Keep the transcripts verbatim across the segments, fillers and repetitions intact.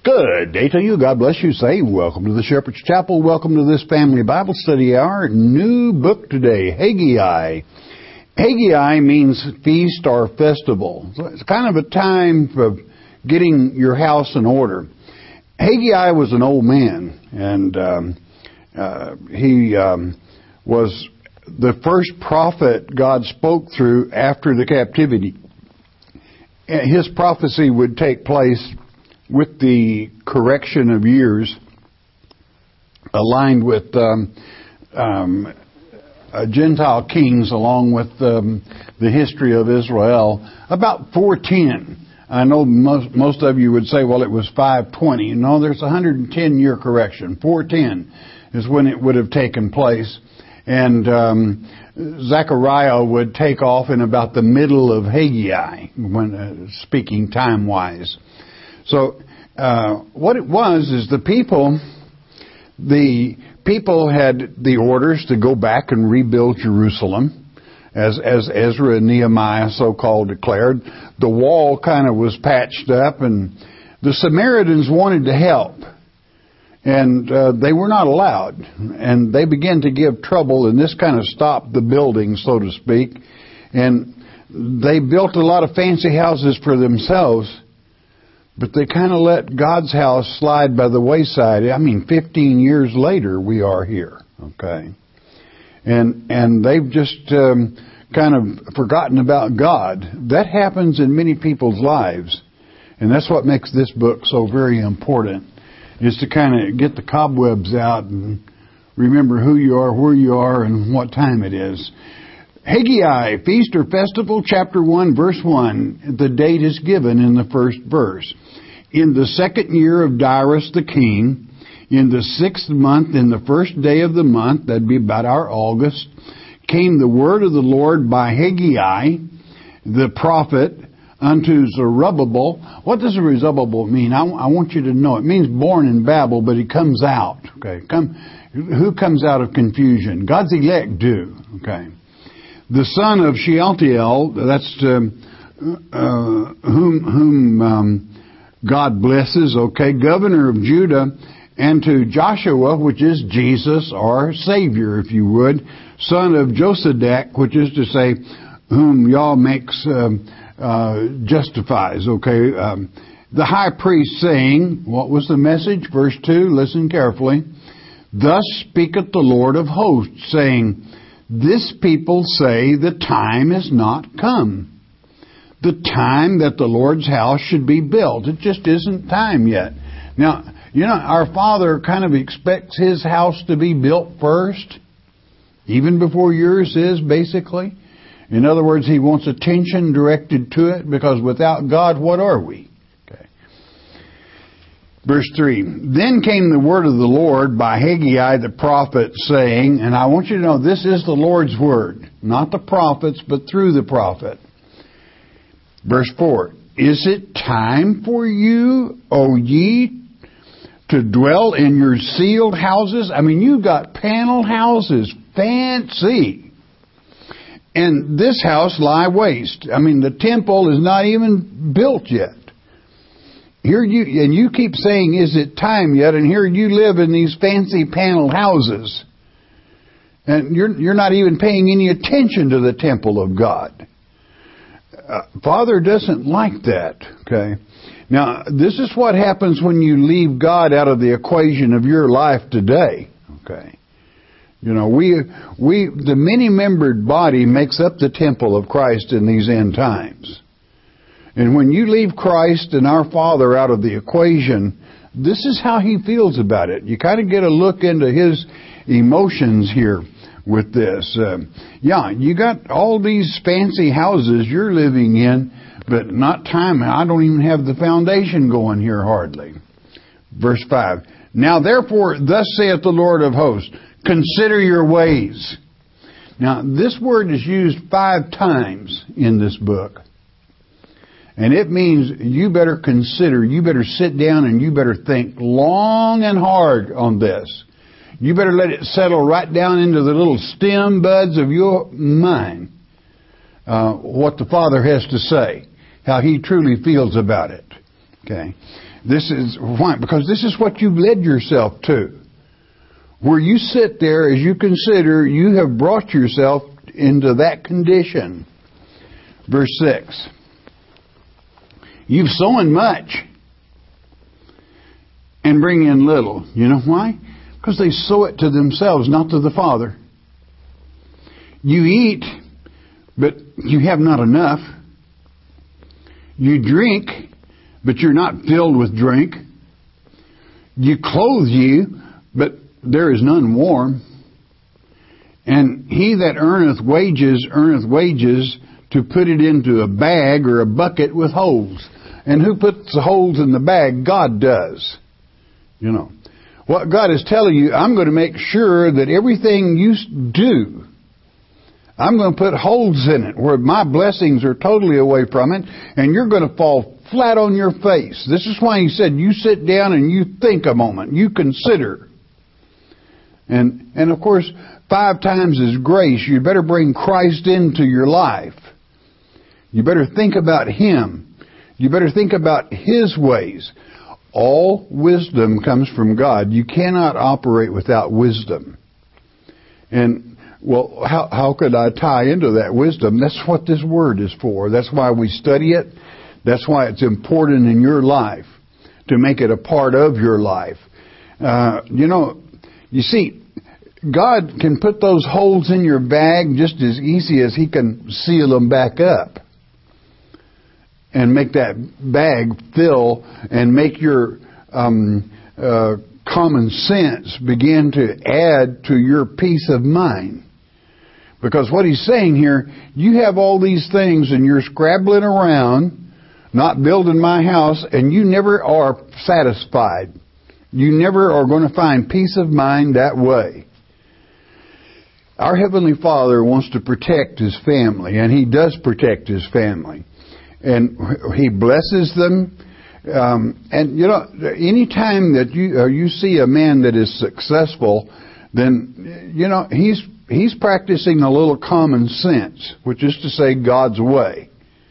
Good day to you. God bless you. Say, welcome to the Shepherd's Chapel. Welcome to this family Bible study hour. New book today, Haggai. Haggai means feast or festival. So it's kind of a time for getting your house in order. Haggai was an old man, and um, uh, he um, was the first prophet God spoke through after the captivity. His prophecy would take place with the correction of years, aligned with um, um, uh, Gentile kings, along with um, the history of Israel, about four ten. I know most most of you would say, well, it was five twenty. No, there's a one hundred ten year correction. four ten is when it would have taken place. And um, Zechariah would take off in about the middle of Haggai, when uh, speaking time-wise. So uh, what it was is the people, the people had the orders to go back and rebuild Jerusalem, as as Ezra and Nehemiah so-called declared. The wall kind of was patched up, and the Samaritans wanted to help, and uh, they were not allowed. And they began to give trouble, and this kind of stopped the building, so to speak. And they built a lot of fancy houses for themselves, but they kind of let God's house slide by the wayside. I mean, fifteen years later, we are here, okay? And and they've just um, kind of forgotten about God. That happens in many people's lives. And that's what makes this book so very important, is to kind of get the cobwebs out and remember who you are, where you are, and what time it is. Haggai, Feast or Festival, chapter one, verse one. The date is given in the first verse. In the second year of Darius the king, in the sixth month, in the first day of the month, that'd be about our August, came the word of the Lord by Haggai, the prophet, unto Zerubbabel. What does Zerubbabel mean? I, I want you to know. It means born in Babel, but he comes out. Okay, come. Who comes out of confusion? God's elect do. Okay. The son of Shealtiel, that's um, uh, whom whom um, God blesses. Okay, governor of Judah, and to Joshua, which is Jesus, or Savior, if you would, son of Josadak, which is to say, whom y'all makes um, uh, justifies. Okay, um, the high priest saying, what was the message? Verse two. Listen carefully. Thus speaketh the Lord of hosts, saying, this people say the time is not come. The time that the Lord's house should be built. It just isn't time yet. Now, you know, our Father kind of expects His house to be built first, even before yours is, basically. In other words, He wants attention directed to it, because without God, what are we? Okay. Verse three. Then came the word of the Lord by Haggai the prophet, saying, and I want you to know this is the Lord's word, not the prophets, but through the prophet. Verse four. Is it time for you, O ye, to dwell in your sealed houses? I mean, you've got panel houses, fancy. And this house lie waste. I mean, the temple is not even built yet. Here you, and you keep saying, is it time yet? And here you live in these fancy panel houses. And you're, you're not even paying any attention to the temple of God. Uh, Father doesn't like that, okay? Now, this is what happens when you leave God out of the equation of your life today, okay? You know, we, we, the many-membered body makes up the temple of Christ in these end times. And when you leave Christ and our Father out of the equation, this is how He feels about it. You kind of get a look into His emotions here with this. Uh, yeah, you got all these fancy houses you're living in, but not time. I don't even have the foundation going here hardly. Verse five. Now therefore, thus saith the Lord of hosts, consider your ways. Now, this word is used five times in this book. And it means you better consider, you better sit down and you better think long and hard on this. You better let it settle right down into the little stem buds of your mind. Uh, what the Father has to say. How He truly feels about it. Okay. This is why, because this is what you've led yourself to. Where you sit there as you consider, you have brought yourself into that condition. Verse six. You've sown much and bring in little. You know why? Because they sow it to themselves, not to the Father. You eat, but you have not enough. You drink, but you're not filled with drink. You clothe you, but there is none warm. And he that earneth wages, earneth wages to put it into a bag or a bucket with holes. And who puts the holes in the bag? God does. You know. What God is telling you, I'm going to make sure that everything you do, I'm going to put holes in it where my blessings are totally away from it, and you're going to fall flat on your face. This is why he said, you sit down and you think a moment. You consider. And, and of course, five times is grace. You better bring Christ into your life. You better think about Him. You better think about His ways. All wisdom comes from God. You cannot operate without wisdom. And, well, how, how could I tie into that wisdom? That's what this Word is for. That's why we study it. That's why it's important in your life, to make it a part of your life. Uh, you know, you see, God can put those holes in your bag just as easy as He can seal them back up. And make that bag fill and make your um, uh, common sense begin to add to your peace of mind. Because what he's saying here, you have all these things and you're scrabbling around, not building my house, and you never are satisfied. You never are going to find peace of mind that way. Our Heavenly Father wants to protect His family, and He does protect His family. And He blesses them. Um, and, you know, any time that you uh, you see a man that is successful, then, you know, he's he's practicing a little common sense, which is to say God's way.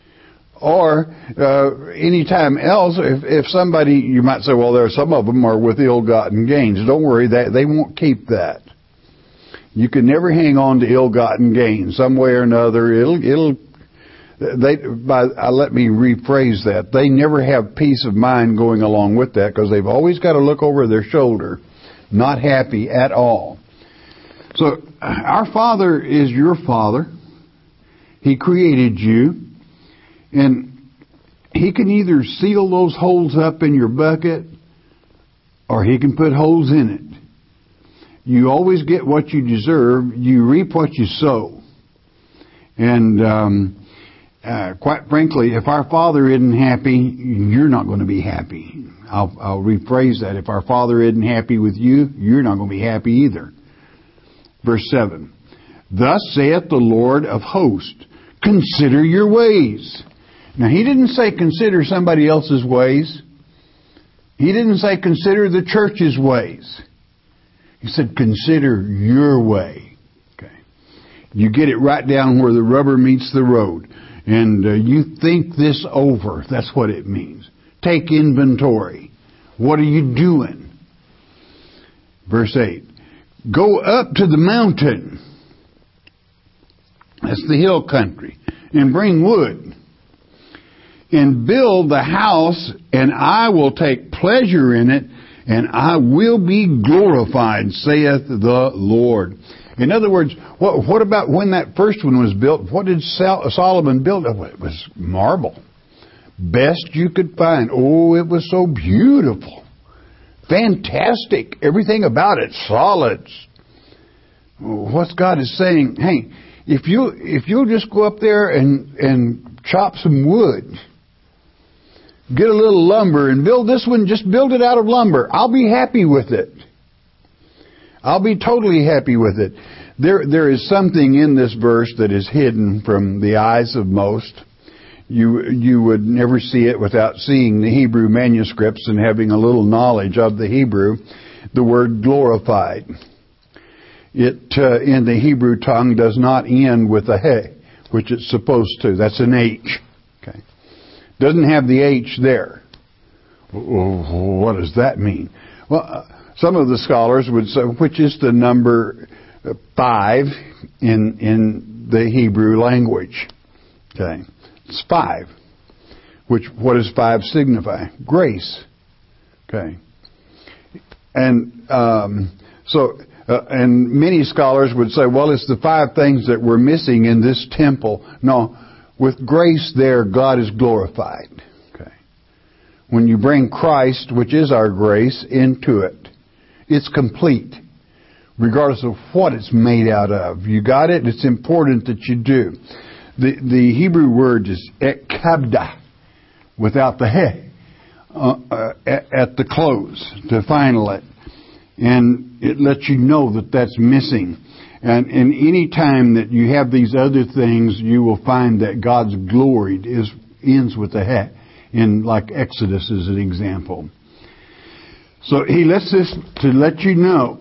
Or uh, any time else, if, if somebody, you might say, well, there are some of them are with ill-gotten gains. Don't worry, they, they won't keep that. You can never hang on to ill-gotten gains. Some way or another, it'll it'll. They, by, uh, let me rephrase that. They never have peace of mind going along with that, because they've always got to look over their shoulder, not happy at all. So, our Father is your Father. He created you, and He can either seal those holes up in your bucket, or He can put holes in it. You always get what you deserve. You reap what you sow. And um Uh, quite frankly, if our Father isn't happy, you're not going to be happy. I'll, I'll rephrase that. If our Father isn't happy with you, you're not going to be happy either. Verse seven. Thus saith the Lord of hosts, consider your ways. Now, He didn't say consider somebody else's ways. He didn't say consider the church's ways. He said consider your way. Okay. You get it right down where the rubber meets the road. And uh, you think this over. That's what it means. Take inventory. What are you doing? Verse eight. Go up to the mountain. That's the hill country. And bring wood. And build the house, and I will take pleasure in it, and I will be glorified, saith the Lord. In other words, what, what about when that first one was built? What did Solomon build? Oh, it was marble. Best you could find. Oh, it was so beautiful. Fantastic. Everything about it. Solid. What God is saying, hey, if you if you'll just go up there and, and chop some wood, get a little lumber and build this one, just build it out of lumber. I'll be happy with it. I'll be totally happy with it. There, there is something in this verse that is hidden from the eyes of most. You, you would never see it without seeing the Hebrew manuscripts and having a little knowledge of the Hebrew. The word glorified. It, uh, in the Hebrew tongue, does not end with a he, which it's supposed to. That's an H. Okay. Doesn't have the H there. What does that mean? Well, uh, some of the scholars would say, which is the number five in in the Hebrew language? Okay, it's five. Which, what does five signify? Grace. Okay, and um, so, uh, and many scholars would say, well, it's the five things that were missing in this temple. No, with grace there, God is glorified. Okay, when you bring Christ, which is our grace, into it, it's complete, regardless of what it's made out of. You got it? It's important that you do. The the Hebrew word is ekabda, without the he, uh, uh, at, at the close, to final it. And it lets you know that that's missing. And, and any time that you have these other things, you will find that God's glory is ends with the he, in like Exodus as an example. So he lets this to let you know,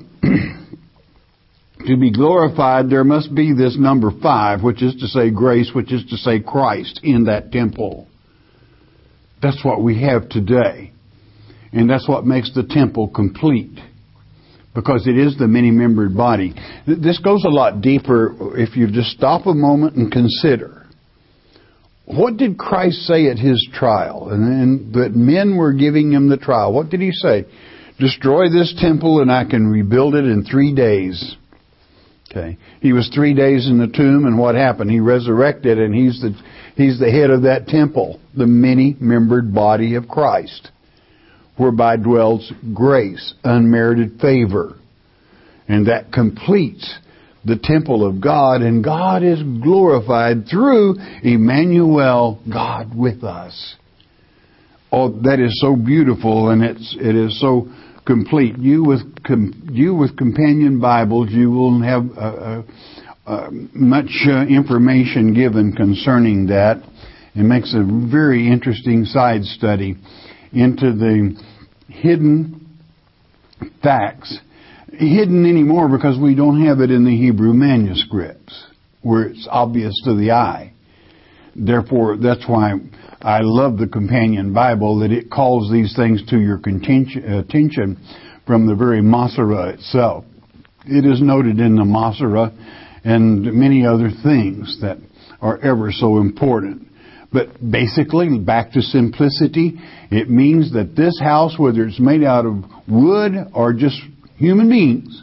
to be glorified, there must be this number five, which is to say grace, which is to say Christ in that temple. That's what we have today. And that's what makes the temple complete. Because it is the many-membered body. This goes a lot deeper if you just stop a moment and consider. What did Christ say at His trial? And, and that men were giving Him the trial. What did He say? Destroy this temple and I can rebuild it in three days. Okay. He was three days in the tomb, and what happened? He resurrected, and He's the He's the head of that temple, the many-membered body of Christ, whereby dwells grace, unmerited favor. And that completes the temple of God, and God is glorified through Emmanuel, God with us. Oh, that is so beautiful, and it's it is so complete. You with com, you with companion Bibles, you will have uh, uh, uh, much uh, information given concerning that. It makes a very interesting side study into the hidden facts. Hidden anymore because we don't have it in the Hebrew manuscripts, where it's obvious to the eye. Therefore, that's why I love the companion Bible, that it calls these things to your attention from the very Masorah itself. It is noted in the Masorah and many other things that are ever so important. But basically, back to simplicity, it means that this house, whether it's made out of wood or just human beings,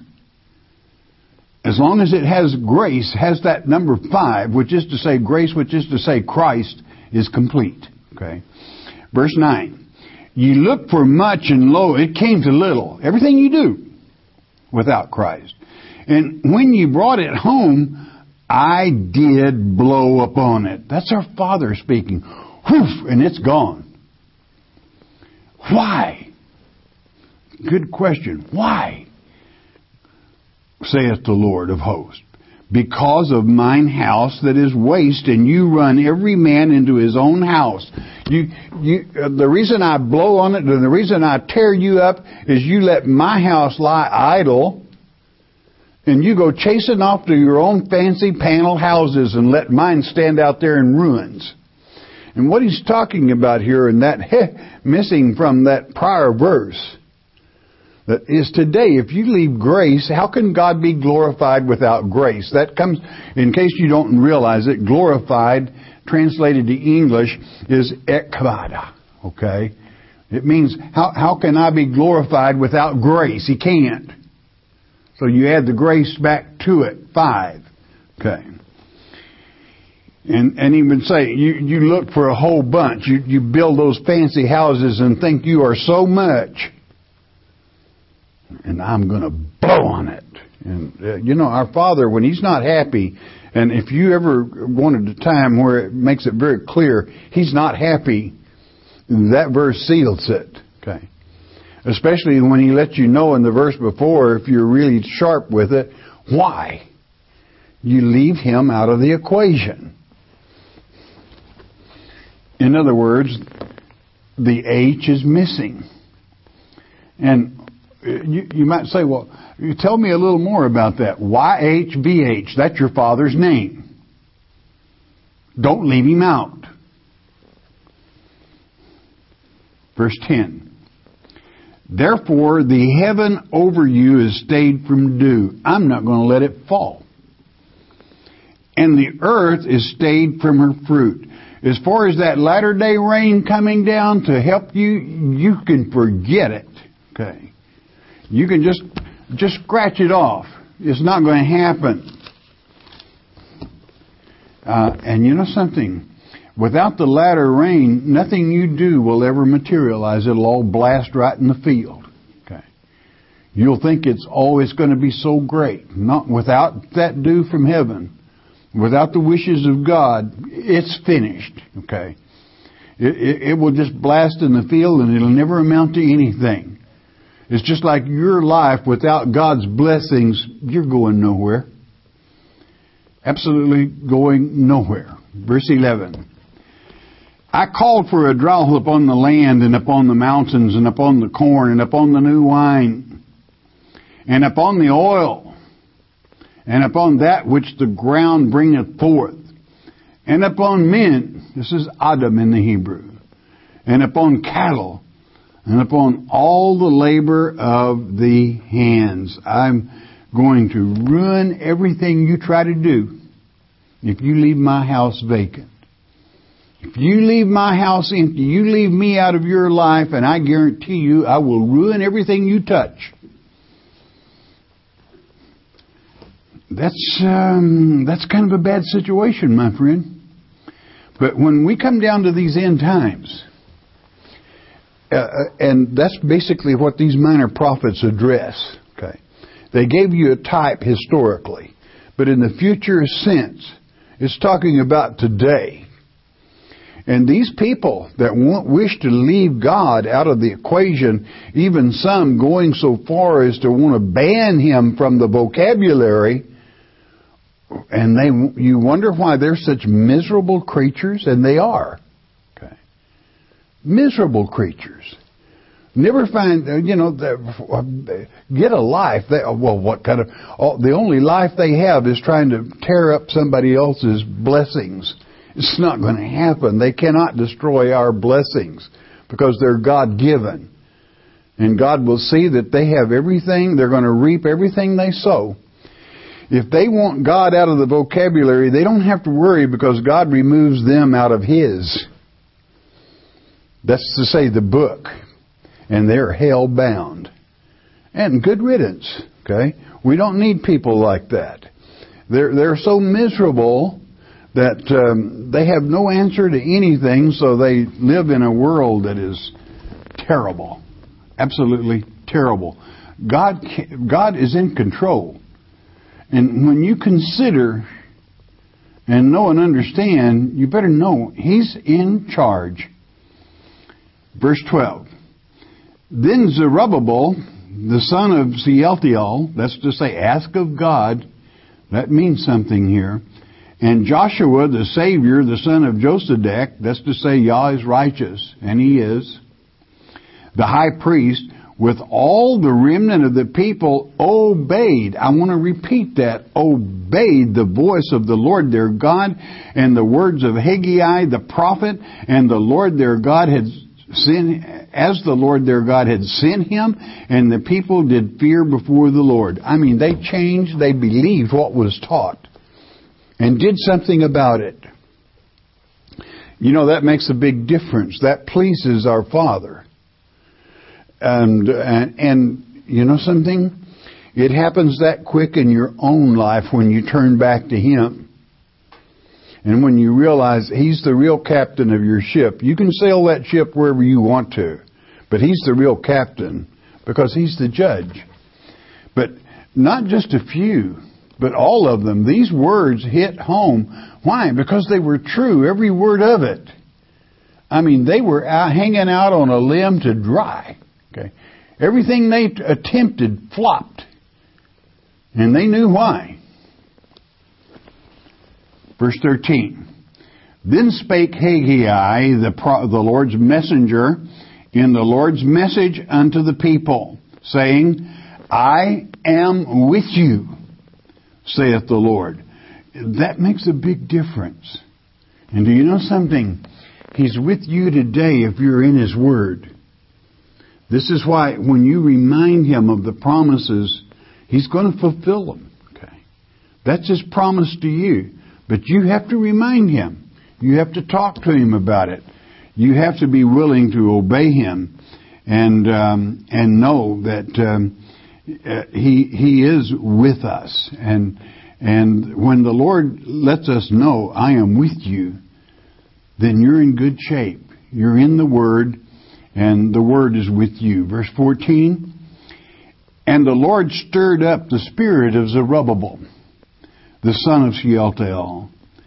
as long as it has grace, has that number five, which is to say grace, which is to say Christ, is complete. Okay. Verse nine. Ye look for much, and lo, it came to little. Everything you do without Christ. And when you brought it home, I did blow upon it. That's our Father speaking. Whoof, and it's gone. Why? Good question. Why? Saith the Lord of hosts. Because of mine house that is waste, and you run every man into his own house. You, you, uh, the reason I blow on it, and the reason I tear you up, is you let my house lie idle, and you go chasing off to your own fancy panel houses and let mine stand out there in ruins. And what he's talking about here, and that heh, missing from that prior verse, that is today, if you leave grace, how can God be glorified without grace? That comes, in case you don't realize it, glorified, translated to English, is ekbada. Okay? It means, how, how can I be glorified without grace? He can't. So you add the grace back to it. Five. Okay. And and he would say, you, you look for a whole bunch. You, you build those fancy houses and think you are so much. And I'm going to blow on it. And, uh, you know, our Father, when He's not happy, and if you ever wanted a time where it makes it very clear He's not happy, that verse seals it. Okay. Especially when He lets you know in the verse before, if you're really sharp with it, why? You leave Him out of the equation. In other words, the H is missing. And you, you might say, well, you tell me a little more about that. Y H V H, that's your Father's name. Don't leave Him out. Verse ten. Therefore, the heaven over you is stayed from dew. I'm not going to let it fall. And the earth is stayed from her fruit. As far as that latter day rain coming down to help you, you can forget it. Okay. You can just, just scratch it off. It's not going to happen. Uh, and you know something? Without the latter rain, nothing you do will ever materialize. It'll all blast right in the field. Okay. You'll think it's always going to be so great. Not without that dew from heaven, without the wishes of God, it's finished. Okay. It, it, it will just blast in the field and it'll never amount to anything. It's just like your life without God's blessings, you're going nowhere. Absolutely going nowhere. Verse eleven. I called for a drought upon the land and upon the mountains and upon the corn and upon the new wine and upon the oil and upon that which the ground bringeth forth and upon men, this is Adam in the Hebrew, and upon cattle and upon all the labor of the hands. I'm going to ruin everything you try to do if you leave my house vacant. If you leave my house empty, you leave me out of your life, and I guarantee you I will ruin everything you touch. That's um, that's kind of a bad situation, my friend. But when we come down to these end times, uh, and that's basically what these minor prophets address. Okay, they gave you a type historically, but in the future sense, it's talking about today. And these people that want, wish to leave God out of the equation, even some going so far as to want to ban Him from the vocabulary, and they, you wonder why they're such miserable creatures, and they are. Okay, miserable creatures. Never find, you know, get a life. They, well, what kind of? Oh, the only life they have is trying to tear up somebody else's blessings. It's not going to happen. They cannot destroy our blessings because they're God-given. And God will see that they have everything. They're going to reap everything they sow. If they want God out of the vocabulary, they don't have to worry because God removes them out of His. That's to say the book. And they're hell-bound. And good riddance. Okay? We don't need people like that. They're, they're so miserable that um, they have no answer to anything, so they live in a world that is terrible. Absolutely terrible. God, God is in control. And when you consider and know and understand, you better know He's in charge. Verse twelve. Then Zerubbabel, the son of Shealtiel, that's to say, ask of God, that means something here, and Joshua, the Savior, the son of Josedek, that's to say, Yah is righteous, and He is, the high priest, with all the remnant of the people, obeyed. I want to repeat that. Obeyed the voice of the Lord their God and the words of Haggai the prophet, and the Lord their God had sent, as the Lord their God had sent him, and the people did fear before the Lord. I mean, they changed, they believed what was taught, and did something about it. You know, that makes a big difference. That pleases our Father. And, and, and you know something? It happens that quick in your own life when you turn back to Him. And when you realize He's the real captain of your ship. You can sail that ship wherever you want to. But He's the real captain because He's the judge. But not just a few, but all of them. These words hit home. Why? Because they were true, every word of it. I mean, they were out, hanging out on a limb to dry. Okay, everything they attempted flopped. And they knew why. Verse thirteen. Then spake Haggai, the, pro- the Lord's messenger, in the Lord's message unto the people, saying, I am with you, saith the Lord. That makes a big difference. And do you know something? He's with you today if you're in His Word. This is why when you remind Him of the promises, He's going to fulfill them. Okay, that's His promise to you. But you have to remind Him. You have to talk to Him about it. You have to be willing to obey Him and um, and know that um, He He is with us. And and when the Lord lets us know, I am with you, then you're in good shape. You're in the Word, and the Word is with you. Verse fourteen, and the Lord stirred up the spirit of Zerubbabel, the son of Shealtiel,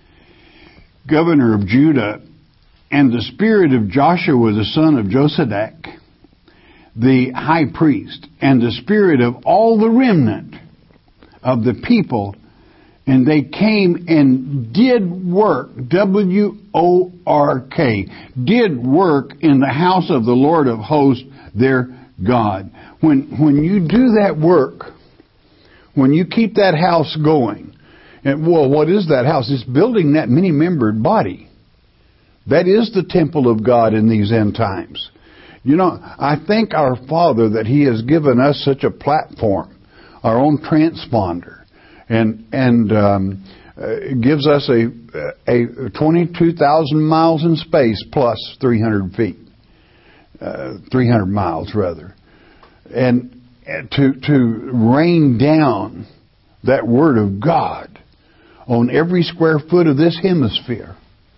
governor of Judah, and the spirit of Joshua, the son of Josadak, the high priest, and the spirit of all the remnant of the people, and they came and did work, W O R K, did work in the house of the Lord of hosts, their God. When when you do that work, when you keep that house going, and well, what is that house? It's building that many-membered body. That is the temple of God in these end times. You know, I thank our Father that He has given us such a platform, our own transponder, and and um, uh, gives us a a twenty-two thousand miles in space plus three hundred feet, uh, three hundred miles rather, and to to rain down that Word of God on every square foot of this hemisphere,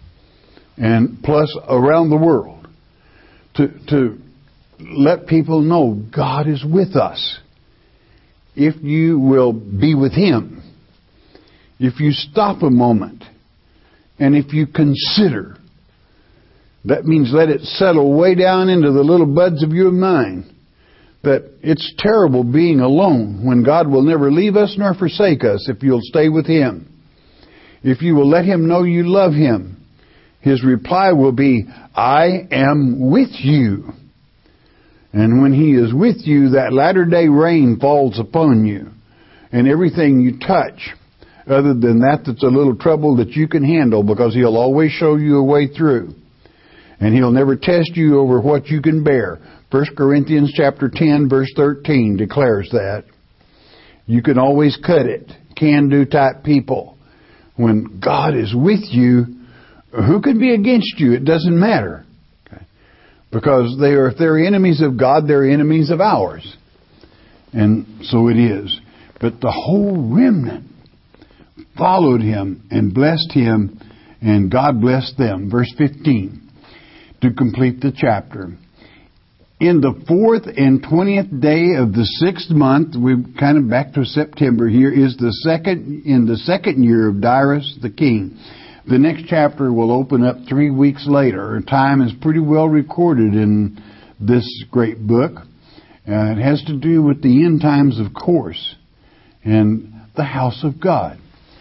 and plus around the world, to to let people know God is with us. If you will be with Him, if you stop a moment, and if you consider, that means let it settle way down into the little buds of your mind, that it's terrible being alone when God will never leave us nor forsake us if you'll stay with Him. If you will let Him know you love Him, His reply will be, I am with you. And when He is with you, that latter day rain falls upon you. And everything you touch, other than that that's a little trouble that you can handle, because He'll always show you a way through. And He'll never test you over what you can bear. First Corinthians chapter ten, verse thirteen declares that. You can always cut it. Can-do type people. When God is with you, who can be against you? It doesn't matter. Because they are, if they're enemies of God, they're enemies of ours. And so it is. But the whole remnant followed Him and blessed Him, and God blessed them. Verse fifteen, to complete the chapter. In the fourth and twentieth day of the sixth month, we're kind of back to September here, is the second, in the second year of Darius the king. The next chapter will open up three weeks later. Time is pretty well recorded in this great book. Uh, it has to do with the end times, of course, and the house of God.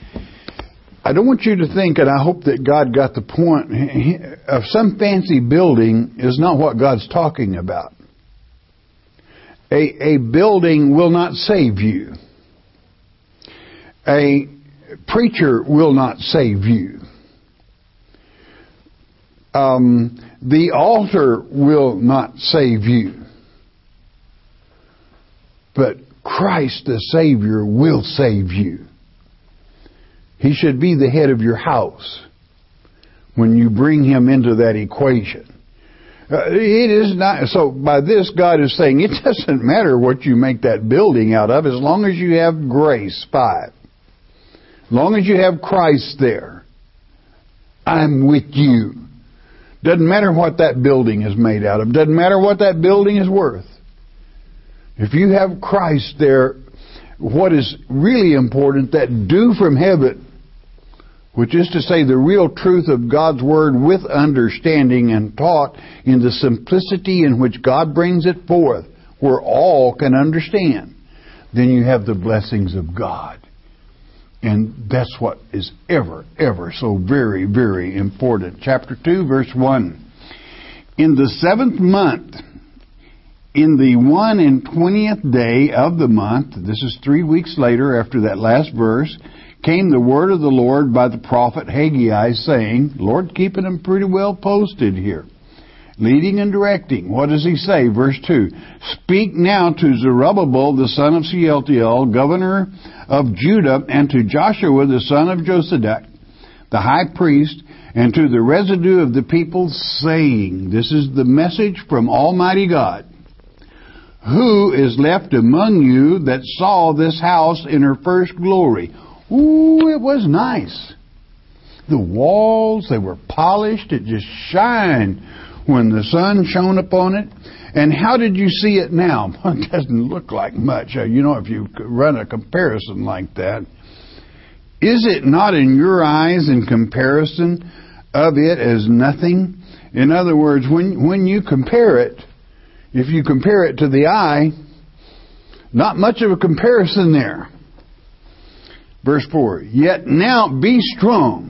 I don't want you to think, and I hope that God got the point, of some fancy building is not what God's talking about. A, a building will not save you. A preacher will not save you. Um, the altar will not save you. But Christ the Savior will save you. He should be the head of your house when you bring Him into that equation. Uh, it is not, so by this God is saying it doesn't matter what you make that building out of, as long as you have grace, five. As long as you have Christ there, I'm with you. Doesn't matter what that building is made out of. Doesn't matter what that building is worth. If you have Christ there, what is really important, that dew from heaven, which is to say the real truth of God's Word with understanding and taught in the simplicity in which God brings it forth, where all can understand, then you have the blessings of God. And that's what is ever, ever so very, very important. Chapter two, verse one. In the seventh month, in the one and twentieth day of the month, this is three weeks later after that last verse, came the word of the Lord by the prophet Haggai, saying, Lord, keeping them pretty well posted here. leading and directing. What does he say? Verse two. Speak now to Zerubbabel, the son of Shealtiel, governor of Judah, and to Joshua, the son of Josadak, the high priest, and to the residue of the people, saying, this is the message from Almighty God. Who is left among you that saw this house in her first glory? Ooh, it was nice. The walls, they were polished. It just shined when the sun shone upon it. And how did you see it now? It doesn't look like much. You know, if you run a comparison like that. Is it not in your eyes in comparison of it as nothing? In other words, when when you compare it, if you compare it to the eye, not much of a comparison there. Verse four, yet now be strong,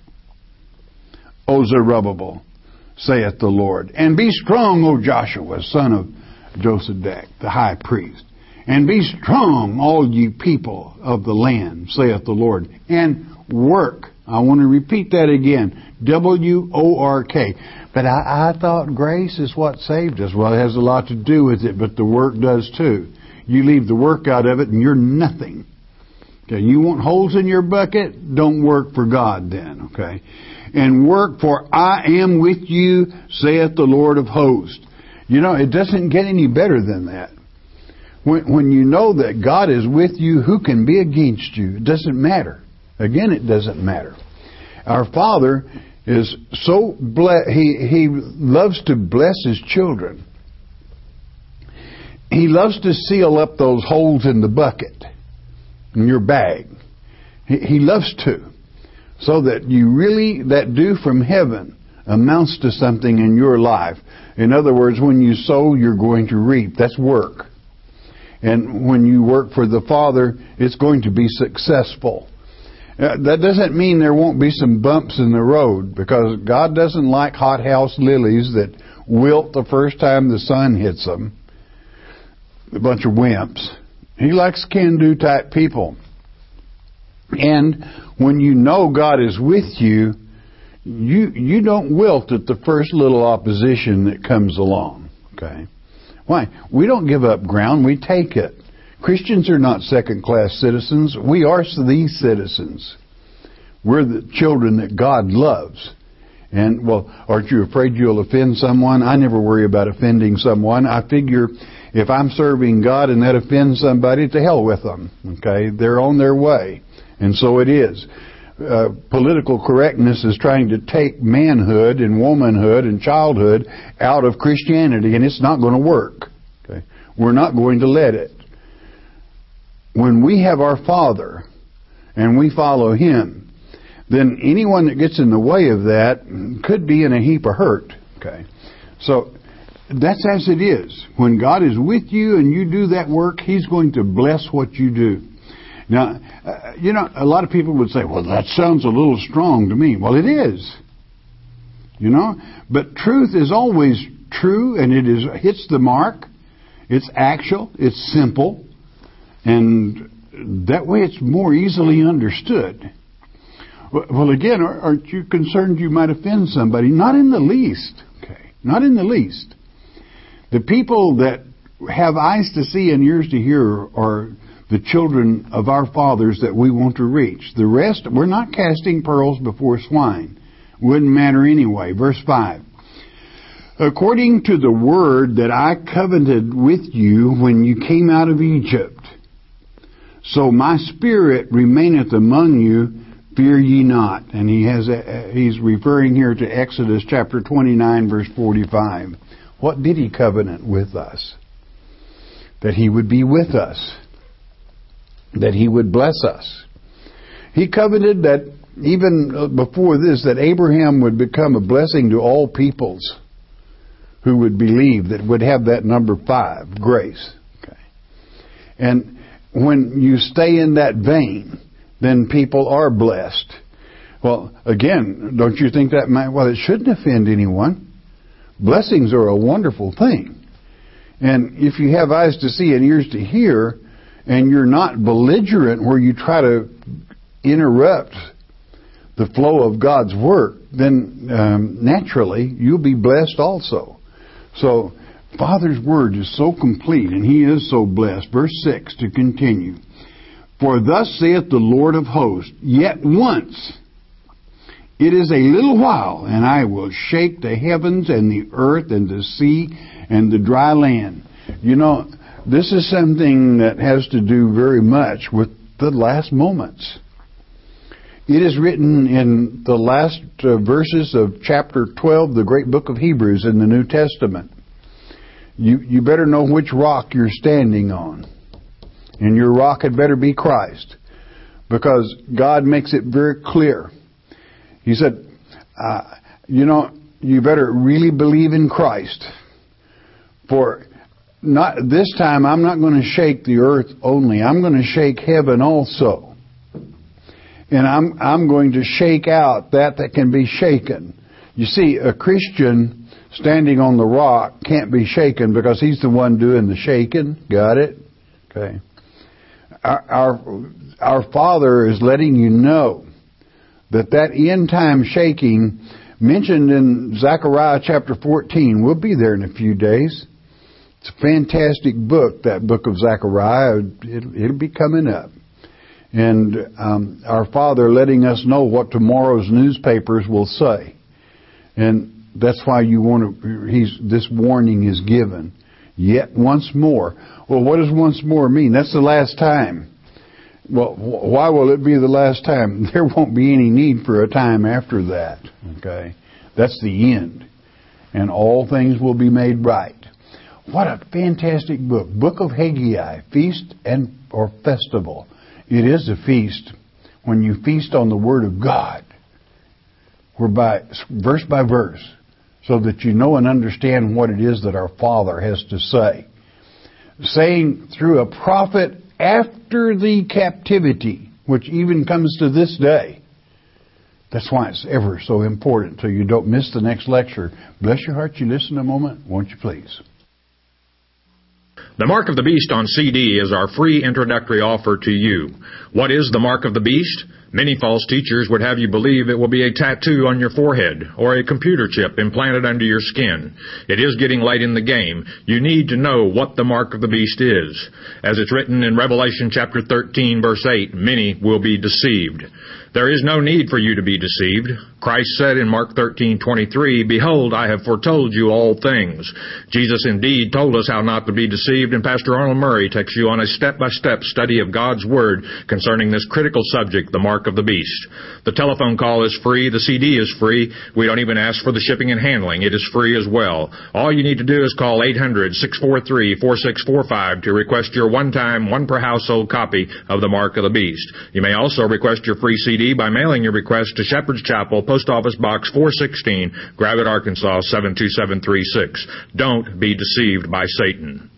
O Zerubbabel, saith the Lord, and be strong, O Joshua, son of Josadak, the high priest, and be strong, all ye people of the land, saith the Lord, and work. I want to repeat that again, W O R K. But I, I thought grace is what saved us. Well, it has a lot to do with it, but the work does too. You leave the work out of it and you're nothing. Okay, you want holes in your bucket? Don't work for God then, okay? And work, for I am with you, saith the Lord of hosts. You know, it doesn't get any better than that. When, when you know that God is with you, who can be against you? It doesn't matter. Again, it doesn't matter. Our Father is so blessed. He, he loves to bless His children. He loves to seal up those holes in the bucket, in your bag. He, he loves to. So that you really, that dew from heaven amounts to something in your life. In other words, when you sow, you're going to reap. That's work. And when you work for the Father, it's going to be successful. Uh, that doesn't mean there won't be some bumps in the road, because God doesn't like hothouse lilies that wilt the first time the sun hits them. A bunch of wimps. He likes can-do type people. And when you know God is with you, you you don't wilt at the first little opposition that comes along. Okay? Why? We don't give up ground, we take it. Christians are not second-class citizens. We are these citizens. We're the children that God loves. And, well, aren't you afraid you'll offend someone? I never worry about offending someone. I figure if I'm serving God and that offends somebody, to hell with them. Okay? They're on their way. And so it is. Uh, political correctness is trying to take manhood and womanhood and childhood out of Christianity, and it's not going to work. Okay? We're not going to let it. When we have our Father and we follow Him, then anyone that gets in the way of that could be in a heap of hurt. Okay? So that's as it is. When God is with you and you do that work, He's going to bless what you do. Now, uh, you know, a lot of people would say, well, that sounds a little strong to me. Well, it is. You know, but truth is always true, and it is hits the mark. It's actual. It's simple. And that way it's more easily understood. Well, again, aren't you concerned you might offend somebody? Not in the least. Okay, not in the least. The people that have eyes to see and ears to hear are the children of our fathers that we want to reach. The rest, we're not casting pearls before swine. Wouldn't matter anyway. Verse five. According to the word that I covenanted with you when you came out of Egypt, so my spirit remaineth among you, fear ye not. And he has a, he's referring here to Exodus chapter twenty-nine, verse forty-five. What did He covenant with us? That He would be with us. That He would bless us. He covenanted that even before this, that Abraham would become a blessing to all peoples who would believe, that would have that number five, grace. Okay. And when you stay in that vein, then people are blessed. Well, again, don't you think that might, well, it shouldn't offend anyone. Blessings are a wonderful thing. And if you have eyes to see and ears to hear, and you're not belligerent where you try to interrupt the flow of God's work, then um, naturally you'll be blessed also. So, Father's word is so complete, and He is so blessed. Verse six, to continue. For thus saith the Lord of hosts, yet once it is a little while, and I will shake the heavens and the earth and the sea and the dry land. You know, this is something that has to do very much with the last moments. It is written in the last uh, verses of chapter twelve, the great book of Hebrews in the New Testament. You, you better know which rock you're standing on. And your rock had better be Christ. Because God makes it very clear. He said, uh, you know, you better really believe in Christ. For not this time, I'm not going to shake the earth only. I'm going to shake heaven also. And I'm, I'm going to shake out that that can be shaken. You see, a Christian standing on the rock can't be shaken because he's the one doing the shaking. Got it? Okay. Our, our, our Father is letting you know that that end time shaking mentioned in Zechariah chapter fourteen, we'll be there in a few days. It's a fantastic book, that book of Zechariah. It'll, it'll be coming up. And um, our Father letting us know what tomorrow's newspapers will say. And that's why you want to, he's, this warning is given. Yet once more. Well, what does once more mean? That's the last time. Well, why will it be the last time? There won't be any need for a time after that. Okay? That's the end. And all things will be made right. What a fantastic book. Book of Haggai, Feast and or Festival. It is a feast when you feast on the Word of God. Whereby, verse by verse. So that you know and understand what it is that our Father has to say. Saying through a prophet after the captivity, which even comes to this day. That's why it's ever so important, so you don't miss the next lecture. Bless your heart, you listen a moment, won't you please? The Mark of the Beast on C D is our free introductory offer to you. What is the Mark of the Beast? Many false teachers would have you believe it will be a tattoo on your forehead or a computer chip implanted under your skin. It is getting late in the game. You need to know what the Mark of the Beast is. As it's written in Revelation chapter thirteen, verse eight, many will be deceived. There is no need for you to be deceived. Christ said in Mark thirteen twenty-three, Behold, I have foretold you all things. Jesus indeed told us how not to be deceived, and Pastor Arnold Murray takes you on a step-by-step study of God's Word concerning this critical subject, the Mark of the Beast. The telephone call is free. The C D is free. We don't even ask for the shipping and handling. It is free as well. All you need to do is call eight hundred, six four three, four six four five to request your one-time, one-per-household copy of the Mark of the Beast. You may also request your free C D by mailing your request to Shepherd's Chapel, Post Office Box four sixteen, Gravette, Arkansas seven two seven three six. Don't be deceived by Satan.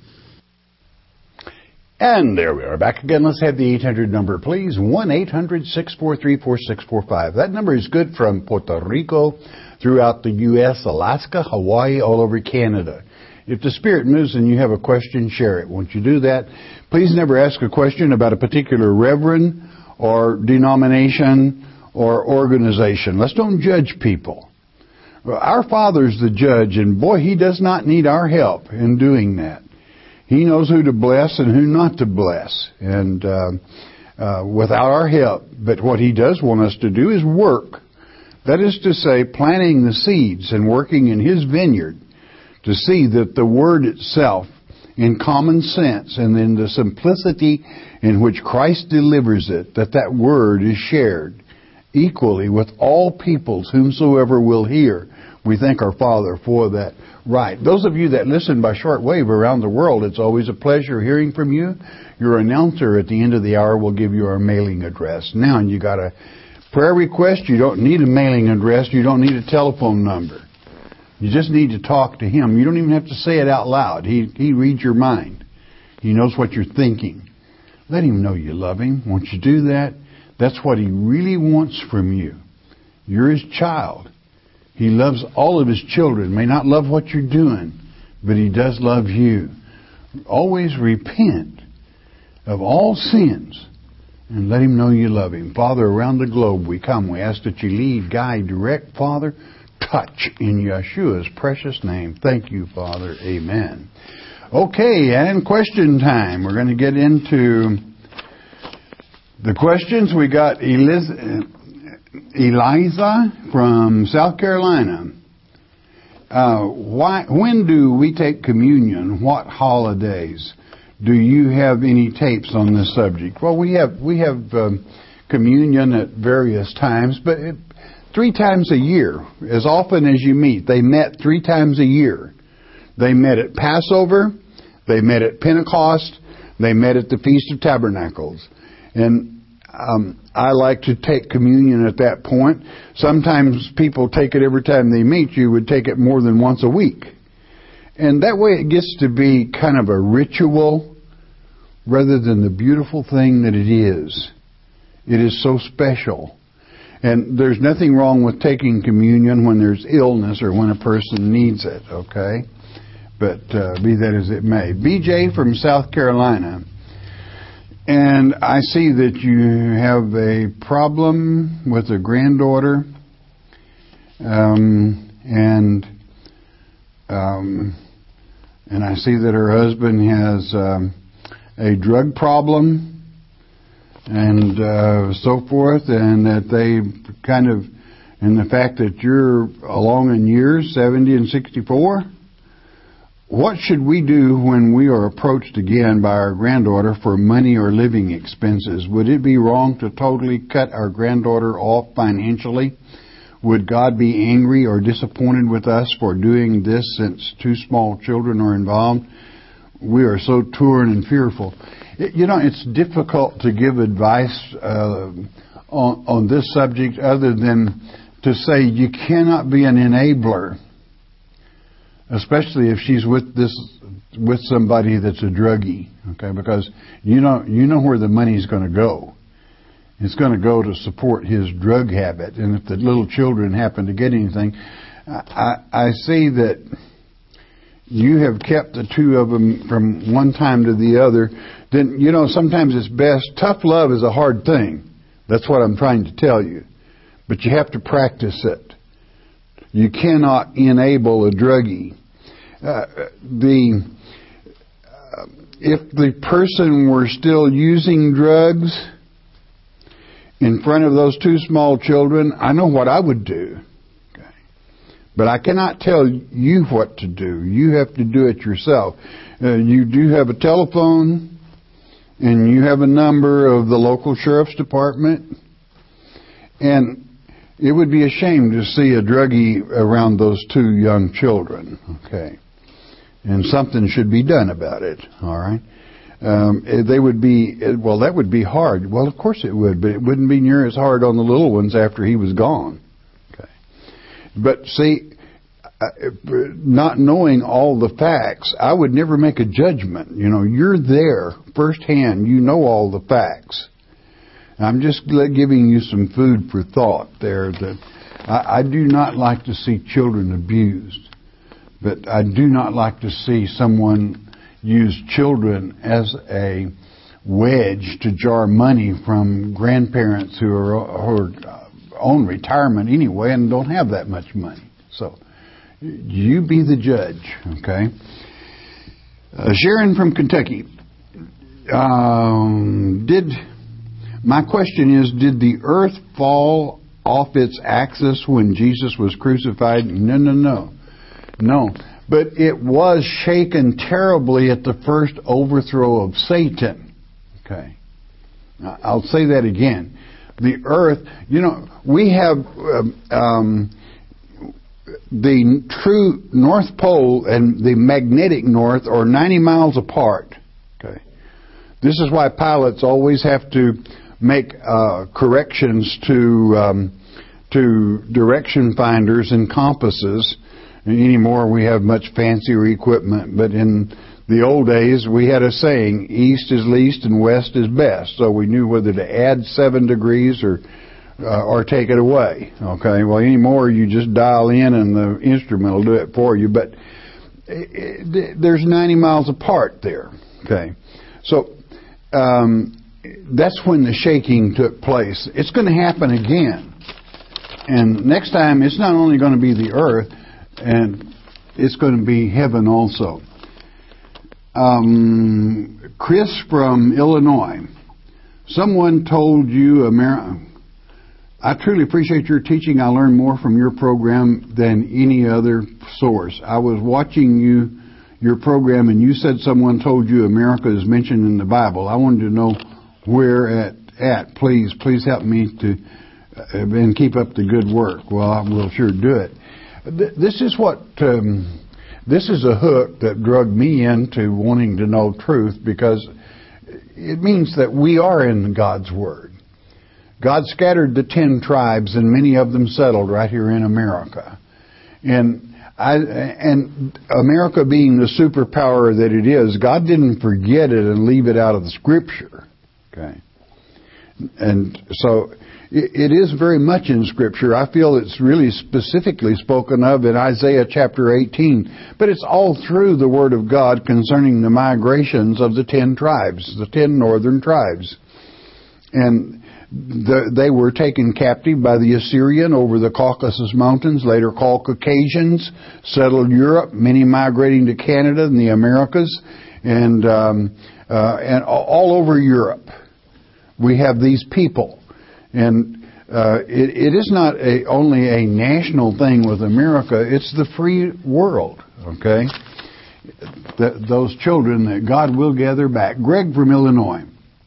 And there we are, back again. Let's have the eight hundred number, please. one eight hundred, six four three, four six four five. That number is good from Puerto Rico, throughout the U S, Alaska, Hawaii, all over Canada. If the Spirit moves and you have a question, share it. Once you do that, please never ask a question about a particular reverend or denomination or organization. Let's don't judge people. Our Father's the judge, and boy, He does not need our help in doing that. He knows who to bless and who not to bless, and uh, uh, without our help. But what He does want us to do is work. That is to say, planting the seeds and working in His vineyard to see that the Word itself, in common sense and in the simplicity in which Christ delivers it, that that Word is shared equally with all peoples, whomsoever will hear. We thank our Father for that right. Those of you that listen by shortwave around the world, it's always a pleasure hearing from you. Your announcer at the end of the hour will give you our mailing address. Now, you got a prayer request, you don't need a mailing address, you don't need a telephone number. You just need to talk to Him. You don't even have to say it out loud. He, he reads your mind. He knows what you're thinking. Let Him know you love Him. Once you do that, that's what He really wants from you. You're His child. He loves all of His children. May not love what you're doing, but He does love you. Always repent of all sins and let Him know you love Him. Father, around the globe we come. We ask that you lead, guide, direct, Father, touch in Yeshua's precious name. Thank you, Father. Amen. Okay, and question time. We're going to get into the questions. We got Eliz- Eliza from South Carolina. Uh, why, when do we take communion? What holidays? Do you have any tapes on this subject? Well, we have we have um, communion at various times, but it, three times a year, as often as you meet. They met three times a year. They met at Passover, they met at Pentecost, they met at the Feast of Tabernacles. And um, I like to take communion at that point. Sometimes people take it every time they meet. You would take it more than once a week. And that way it gets to be kind of a ritual rather than the beautiful thing that it is. It is so special. And there's nothing wrong with taking communion when there's illness or when a person needs it, okay? But uh, be that as it may. B J from South Carolina. And I see that you have a problem with a granddaughter. Um, and um, and I see that her husband has um, a drug problem and uh, so forth, and that they kind of, and the fact that you're along in years, seventy and sixty-four, what should we do when we are approached again by our granddaughter for money or living expenses? Would it be wrong to totally cut our granddaughter off financially? Would God be angry or disappointed with us for doing this since two small children are involved? We are so torn and fearful. It, you know, it's difficult to give advice uh, on, on this subject other than to say you cannot be an enabler, especially if she's with this with somebody that's a druggie, okay? Because you know you know where the money's going to go. It's going to go to support his drug habit, and if the little children happen to get anything, I, I see that you have kept the two of them from one time to the other. Then you know sometimes it's best. Tough love is a hard thing. That's what I'm trying to tell you, but you have to practice it. You cannot enable a druggie. Uh, the uh, if the person were still using drugs in front of those two small children, I know what I would do. Okay. But I cannot tell you what to do. You have to do it yourself. Uh, you do have a telephone, and you have a number of the local sheriff's department, and it would be a shame to see a druggie around those two young children, okay? And something should be done about it, all right? Um, they would be, well, that would be hard. Well, of course it would, but it wouldn't be near as hard on the little ones after he was gone, okay? But see, not knowing all the facts, I would never make a judgment. You know, you're there firsthand. You know all the facts. I'm just giving you some food for thought there. That I, I do not like to see children abused, but I do not like to see someone use children as a wedge to jar money from grandparents who are, who are on retirement anyway and don't have that much money. So you be the judge, okay? Uh, Sharon from Kentucky. Um, did... My question is, did the earth fall off its axis when Jesus was crucified? No, no, no. No. But it was shaken terribly at the first overthrow of Satan. Okay. I'll say that again. The earth, you know, we have um, um, the true North Pole and the magnetic north are ninety miles apart. Okay. This is why pilots always have to make uh, corrections to um, to direction finders and compasses. And anymore, we have much fancier equipment, but in the old days, we had a saying: "East is least and west is best." So we knew whether to add seven degrees or uh, or take it away. Okay. Well, anymore, you just dial in, and the instrument will do it for you. But it, it, there's ninety miles apart there. Okay. So. Um, That's when the shaking took place. It's going to happen again. And next time, it's not only going to be the earth, and it's going to be heaven also. Um, Chris from Illinois. Someone told you, America, I truly appreciate your teaching. I learned more from your program than any other source. I was watching you, your program, and you said someone told you America is mentioned in the Bible. I wanted to know where at, at. Please, please help me to uh, and keep up the good work. Well, I will sure do it. Th- this is what, um, this is a hook that drugged me into wanting to know truth, because it means that we are in God's Word. God scattered the ten tribes, and many of them settled right here in America. And I, and America being the superpower that it is, God didn't forget it and leave it out of the Scripture. Okay, and so it, it is very much in Scripture. I feel it's really specifically spoken of in Isaiah chapter eighteen, but it's all through the Word of God concerning the migrations of the ten tribes, the ten northern tribes, and The, they were taken captive by the Assyrian over the Caucasus Mountains, later called Caucasians, settled Europe, many migrating to Canada and the Americas, and um, uh, and all over Europe. We have these people, and uh, it, it is not a, only a national thing with America; it's the free world. Okay, the, those children that God will gather back. Greg from Illinois.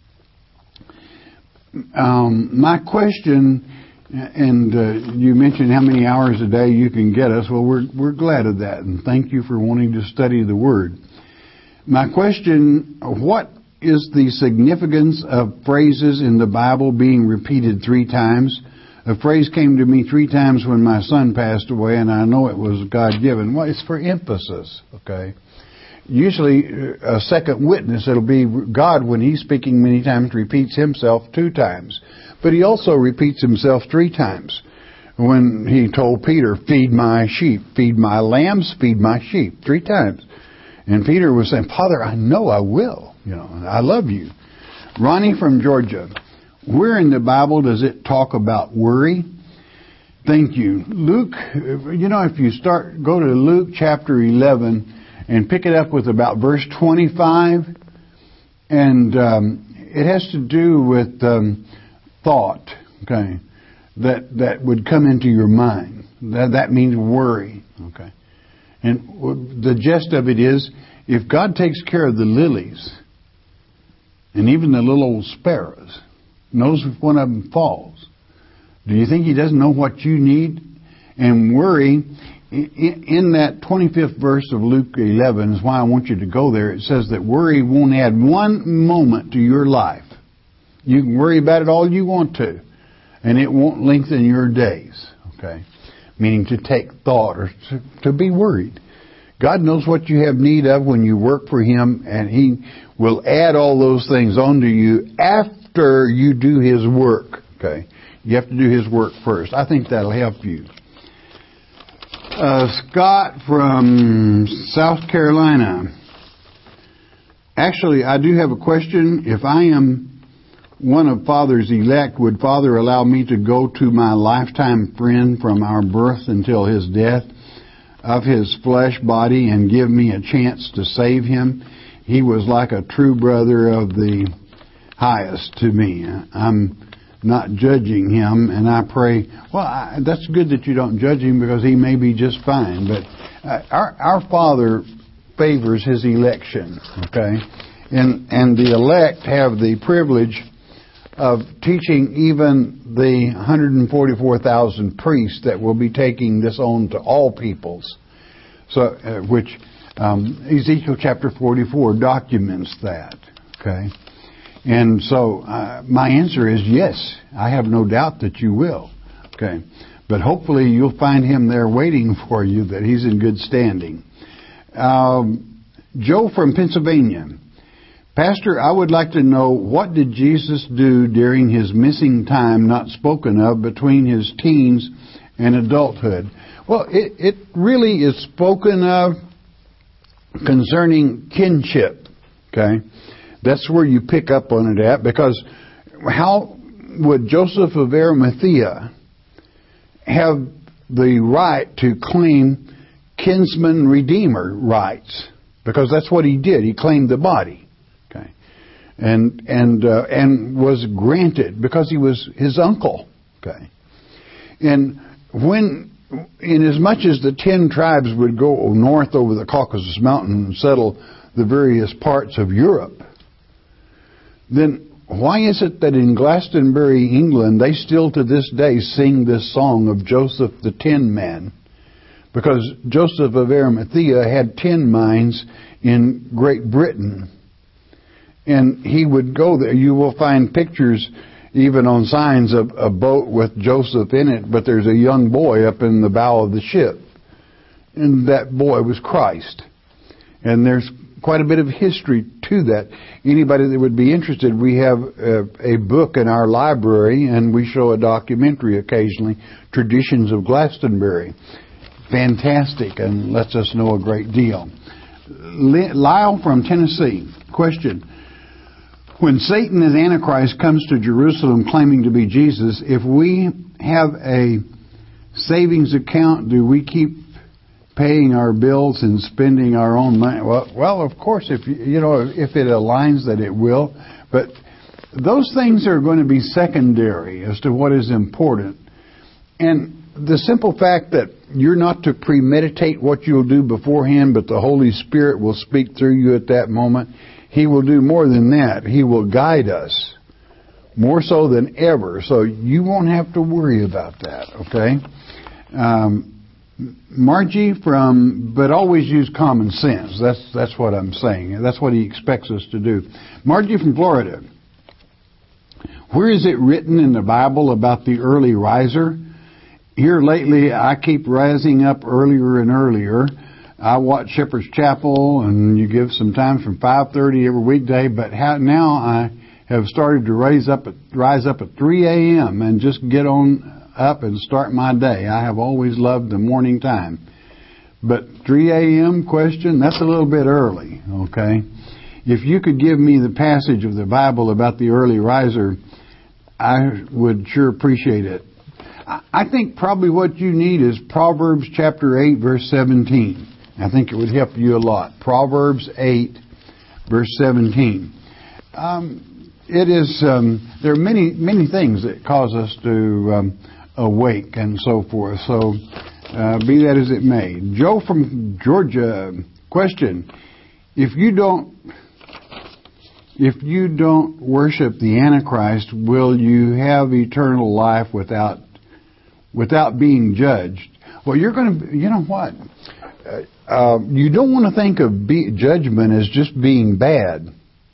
Um, my question, and uh, you mentioned how many hours a day you can get us. Well, we're we're glad of that, and thank you for wanting to study the Word. My question, what is the significance of phrases in the Bible being repeated three times? A phrase came to me three times when my son passed away, and I know it was God-given. Well, it's for emphasis, okay? Usually a second witness, it'll be God, when He's speaking many times, repeats Himself two times. But He also repeats Himself three times. When He told Peter, feed my sheep, feed my lambs, feed my sheep, three times. And Peter was saying, Father, I know I will. You know, I love you. Ronnie from Georgia. Where in the Bible does it talk about worry? Thank you. Luke, you know, if you start, go to Luke chapter eleven, and pick it up with about verse twenty-five, and um, it has to do with um, thought, okay, that that would come into your mind. That that means worry, okay. And the gist of it is, if God takes care of the lilies, and even the little old sparrows, knows if one of them falls, do you think He doesn't know what you need? And worry, in that twenty-fifth verse of Luke eleven is why I want you to go there. It says that worry won't add one moment to your life. You can worry about it all you want to, and it won't lengthen your days. Okay, meaning to take thought or to, to be worried. God knows what you have need of when you work for Him, and He will add all those things onto you after you do His work. Okay, you have to do His work first. I think that'll help you. Uh, Scott from South Carolina. Actually, I do have a question. If I am one of Father's elect, would Father allow me to go to my lifetime friend from our birth until his death of his flesh body and give me a chance to save him? He was like a true brother of the highest to me. I'm not judging him, and I pray, well, I, that's good that you don't judge him, because he may be just fine, but uh, our our Father favors His election, okay? And and the elect have the privilege of teaching even the one hundred forty-four thousand priests that will be taking this on to all peoples, so uh, which um, Ezekiel chapter forty-four documents that, okay? And so uh, my answer is yes. I have no doubt that you will. Okay. But hopefully you'll find him there waiting for you, that he's in good standing. Um, Joe from Pennsylvania. Pastor, I would like to know, what did Jesus do during His missing time not spoken of between His teens and adulthood? Well, it, it really is spoken of concerning kinship. Okay. That's where you pick up on it at, because how would Joseph of Arimathea have the right to claim kinsman redeemer rights, because that's what he did. He claimed the body, okay, and and uh, and was granted because he was his uncle, okay. And when, in as much as the ten tribes would go north over the Caucasus Mountain and settle the various parts of Europe, then why is it that in Glastonbury, England, they still to this day sing this song of Joseph the Tin Man? Because Joseph of Arimathea had tin mines in Great Britain. And he would go there. You will find pictures even on signs of a boat with Joseph in it, but there's a young boy up in the bow of the ship. And that boy was Christ. And there's quite a bit of history to that. Anybody that would be interested, we have a, a book in our library, and we show a documentary occasionally, Traditions of Glastonbury. Fantastic, and lets us know a great deal. Lyle from Tennessee, question. When Satan as Antichrist comes to Jerusalem claiming to be Jesus, if we have a savings account, do we keep paying our bills and spending our own money? Well, well, of course, if you, you know, if it aligns, that it will. But those things are going to be secondary as to what is important. And the simple fact that you're not to premeditate what you'll do beforehand, but the Holy Spirit will speak through you at that moment. He will do more than that. He will guide us more so than ever. So you won't have to worry about that, okay? Um, Margie from, but always use common sense. That's that's what I'm saying. That's what he expects us to do. Margie from Florida. Where is it written in the Bible about the early riser? Here lately, I keep rising up earlier and earlier. I watch Shepherd's Chapel, and you give some time from five thirty every weekday. But how, now I have started to rise up at, rise up at three a.m. and just get on up and start my day. I have always loved the morning time. But three a.m. question, that's a little bit early, okay? If you could give me the passage of the Bible about the early riser, I would sure appreciate it. I think probably what you need is Proverbs chapter eight, verse seventeen. I think it would help you a lot. Proverbs eight, verse seventeen. Um, it is, um, there are many, many things that cause us to um, awake and so forth. So, uh, be that as it may. Joe from Georgia, question. If you don't, if you don't worship the Antichrist, will you have eternal life without without being judged? Well, you're going to, you know what? Uh, uh, you don't want to think of be, judgment as just being bad.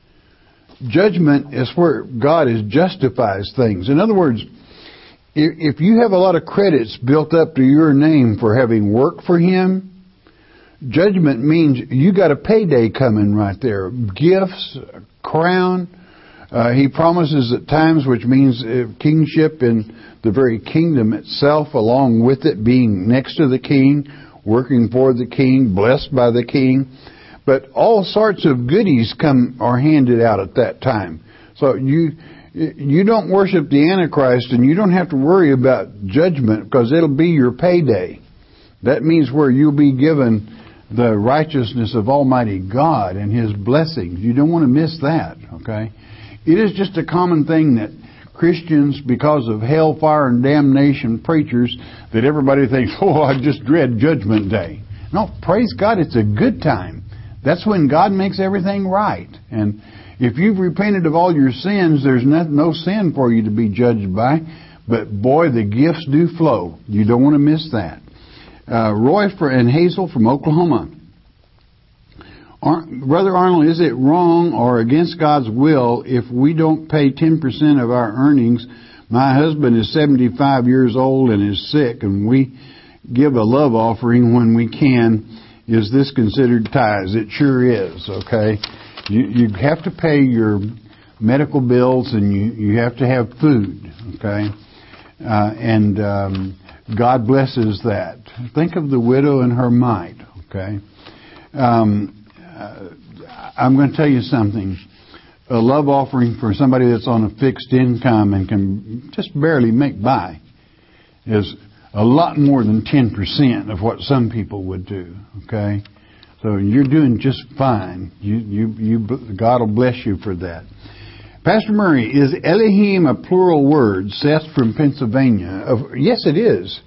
Judgment is where God is justifies things. In other words, if, if you have a lot of credits built up to your name for having worked for Him, judgment means you got a payday coming right there. Gifts, a crown. Uh, he promises at times, which means uh, kingship in the very kingdom itself, along with it being next to the king, working for the king, blessed by the king. But all sorts of goodies come are handed out at that time. So you you don't worship the Antichrist, and you don't have to worry about judgment, because it'll be your payday. That means where you'll be given the righteousness of Almighty God and His blessings. You don't want to miss that, okay? It is just a common thing that Christians, because of hellfire and damnation preachers, that everybody thinks, oh, I just dread Judgment Day. No, praise God, it's a good time. That's when God makes everything right. And if you've repented of all your sins, there's no, no sin for you to be judged by. But boy, the gifts do flow. You don't want to miss that. Uh, Roy for, and Hazel from Oklahoma. Brother Arnold, is it wrong or against God's will if we don't pay ten percent of our earnings? My husband is seventy-five years old and is sick, and we give a love offering when we can. Is this considered tithes? It sure is, okay? You, you have to pay your medical bills, and you, you have to have food, okay? Uh, and um, God blesses that. Think of the widow and her mite, okay? Um, Uh, I'm going to tell you something. A love offering for somebody that's on a fixed income and can just barely make by is a lot more than ten percent of what some people would do. Okay, so you're doing just fine. You, you, you, God will bless you for that. Pastor Murray, is Elohim a plural word? Seth from Pennsylvania. Uh, yes, it is.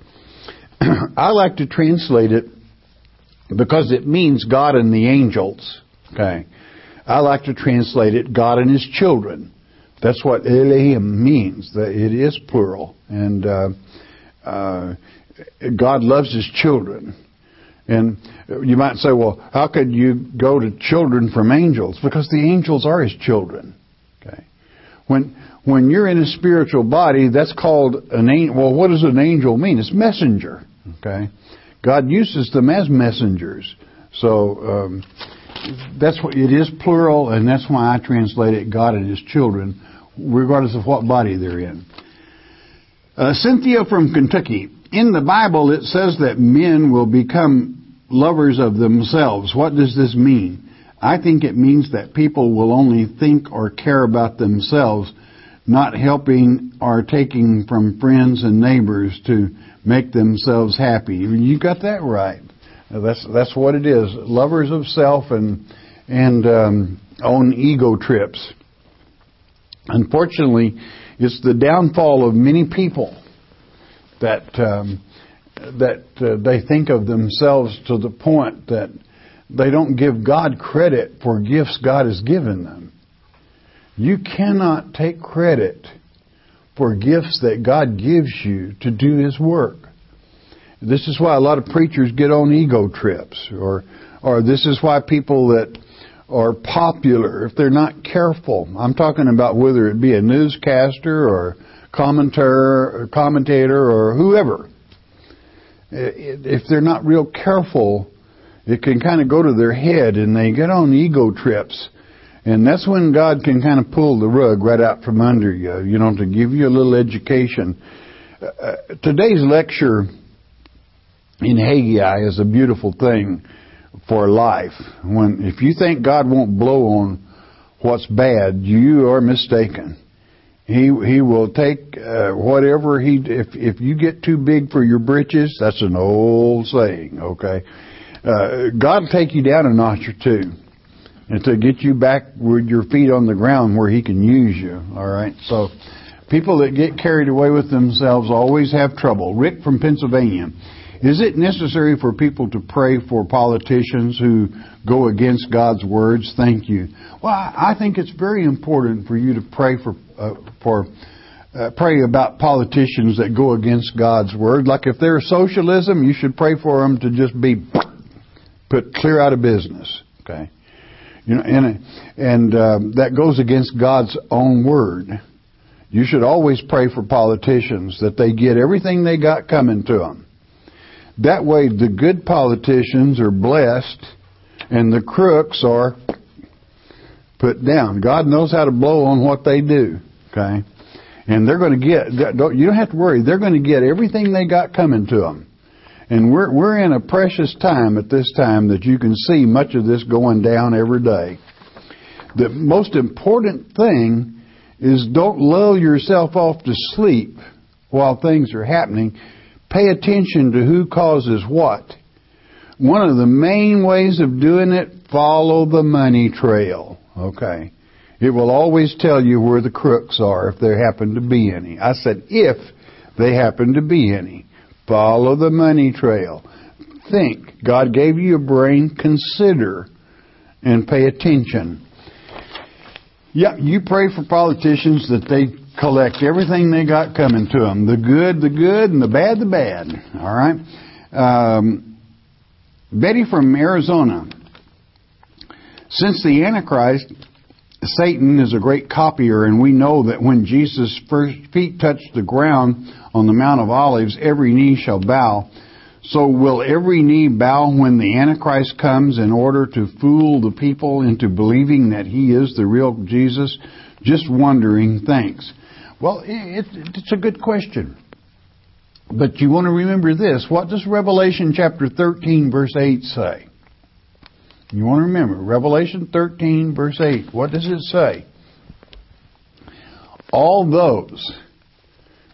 I like to translate it because it means God and the angels. Okay, I like to translate it God and His children. That's what Elohim means. That it is plural, and uh, uh, God loves His children. And you might say, well, how could you go to children from angels? Because the angels are His children. Okay. When when you're in a spiritual body, that's called an angel. Well, what does an angel mean? It's messenger. Okay. God uses them as messengers. So um, that's what it is, plural, and that's why I translate it God and His children, regardless of what body they're in. Uh, Cynthia from Kentucky. In the Bible, it says that men will become lovers of themselves. What does this mean? I think it means that people will only think or care about themselves, not helping or taking from friends and neighbors to make themselves happy. You got that right. That's that's what it is. Lovers of self and and um, own ego trips. Unfortunately, it's the downfall of many people that um, that uh, they think of themselves to the point that they don't give God credit for gifts God has given them. You cannot take credit for gifts that God gives you to do His work. This is why a lot of preachers get on ego trips, or or this is why people that are popular, if they're not careful, I'm talking about whether it be a newscaster or commentator or commentator or whoever, if they're not real careful, it can kind of go to their head and they get on ego trips. And that's when God can kind of pull the rug right out from under you, you know, to give you a little education. Uh, today's lecture in Haggai is a beautiful thing for life. When if you think God won't blow on what's bad, you are mistaken. He he will take uh, whatever he if if you get too big for your britches. That's an old saying. Okay, uh, God will take you down a notch or two, and to get you back with your feet on the ground where He can use you. All right. So people that get carried away with themselves always have trouble. Rick from Pennsylvania. Is it necessary for people to pray for politicians who go against God's words? Thank you. Well, I think it's very important for you to pray for uh, for uh, pray about politicians that go against God's word. Like if they're socialism, you should pray for them to just be put clear out of business. Okay, you know, and and um, that goes against God's own word. You should always pray for politicians that they get everything they got coming to them. That way the good politicians are blessed and the crooks are put down. God knows how to blow on what they do. Okay? And they're going to get, you don't have to worry, they're going to get everything they got coming to them. And we're, we're in a precious time at this time that you can see much of this going down every day. The most important thing is don't lull yourself off to sleep while things are happening. Pay attention to who causes what. One of the main ways of doing it, follow the money trail. Okay. It will always tell you where the crooks are if there happen to be any. I said if they happen to be any. Follow the money trail. Think. God gave you a brain. Consider and pay attention. Yeah, you pray for politicians that they collect everything they got coming to them. The good, the good, and the bad, the bad. All right? Um, Betty from Arizona. Since the Antichrist, Satan is a great copier, and we know that when Jesus' first feet touched the ground on the Mount of Olives, every knee shall bow. So will every knee bow when the Antichrist comes in order to fool the people into believing that he is the real Jesus? Just wondering. Thanks. Well, it, it's a good question. But you want to remember this. What does Revelation chapter thirteen, verse eight say? You want to remember. Revelation thirteen, verse eight. What does it say? All those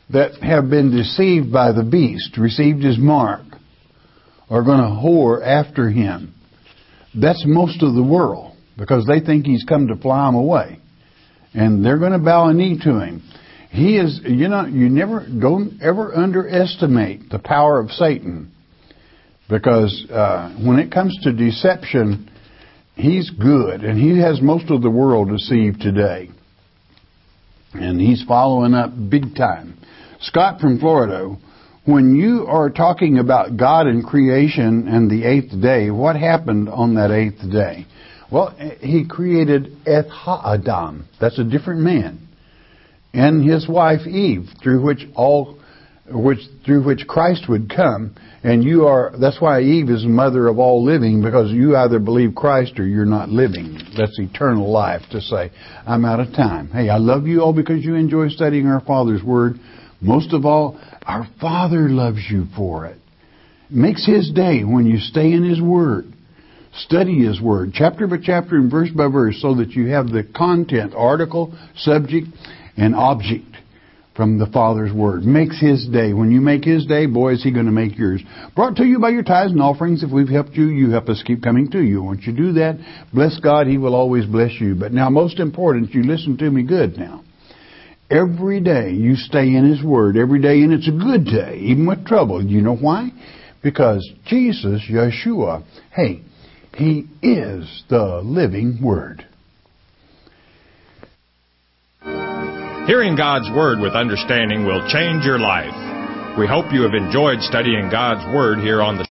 that have been deceived by the beast, received his mark, are going to whore after him. That's most of the world, because they think he's come to fly them away. And they're going to bow a knee to him. He is, you know, you never, don't ever underestimate the power of Satan. Because uh, when it comes to deception, he's good. And he has most of the world deceived today. And he's following up big time. Scott from Florida, when you are talking about God and creation and the eighth day, what happened on that eighth day? Well, he created Et Ha-Adam. That's a different man. And his wife Eve, through which all, which through which Christ would come. And you are, that's why Eve is the mother of all living, because you either believe Christ or you're not living. That's eternal life, to say, I'm out of time. Hey, I love you all because you enjoy studying our Father's Word. Most of all, our Father loves you for it. It makes His day when you stay in His Word. Study His Word, chapter by chapter and verse by verse, so that you have the content, article, subject, and object from the Father's Word. Makes His day. When you make His day, boy, is He going to make yours. Brought to you by your tithes and offerings. If we've helped you, you help us keep coming to you. Once you do that, bless God, He will always bless you. But now, most important, you listen to me good now. Every day you stay in His Word, every day, and it's a good day, even with trouble. You know why? Because Jesus, Yeshua, hey, He is the living Word. Hearing God's Word with understanding will change your life. We hope you have enjoyed studying God's Word here on the